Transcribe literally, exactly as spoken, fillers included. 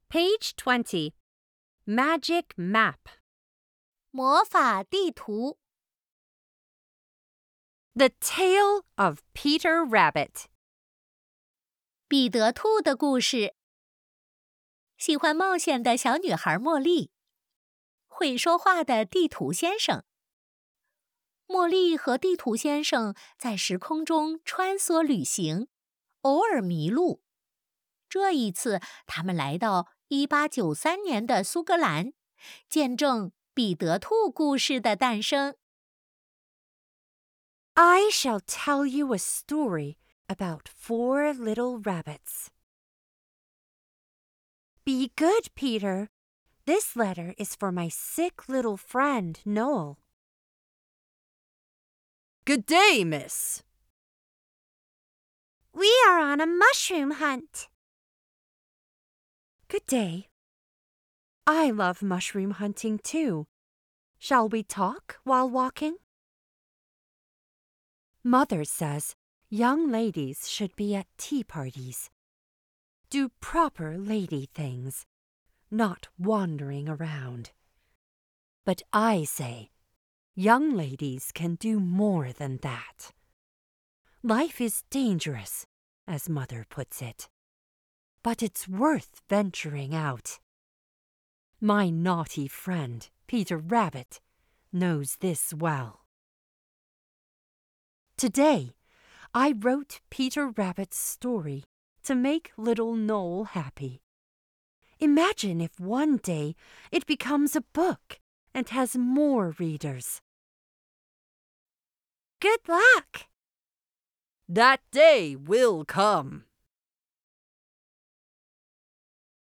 Page twenty. Magic Map. 魔法地图 The Tale of Peter Rabbit. 彼得兔的故事。喜欢冒险的小女孩茉莉，会说话的地图先生。茉莉和地图先生在时空中穿梭旅行，偶尔迷路。这一次，他们来到一八九三年的苏格兰，见证彼得兔故事的诞生。 I shall tell you a story about four little rabbits. Be good, Peter. This letter is for my sick little friend, Noel. Good day, miss. We are on a mushroom hunt. Good day. I love mushroom hunting too. Shall we talk while walking? Mother says young ladies should be at tea parties. Do proper lady things, not wandering around. But I say, young ladies can do more than that. Life is dangerous, as Mother puts it, but it's worth venturing out. My naughty friend, Peter Rabbit, knows this well. Today, I wrote Peter Rabbit's story to make little Noel happy. Imagine if one day it becomes a book and has more readers. Good luck! That day will come.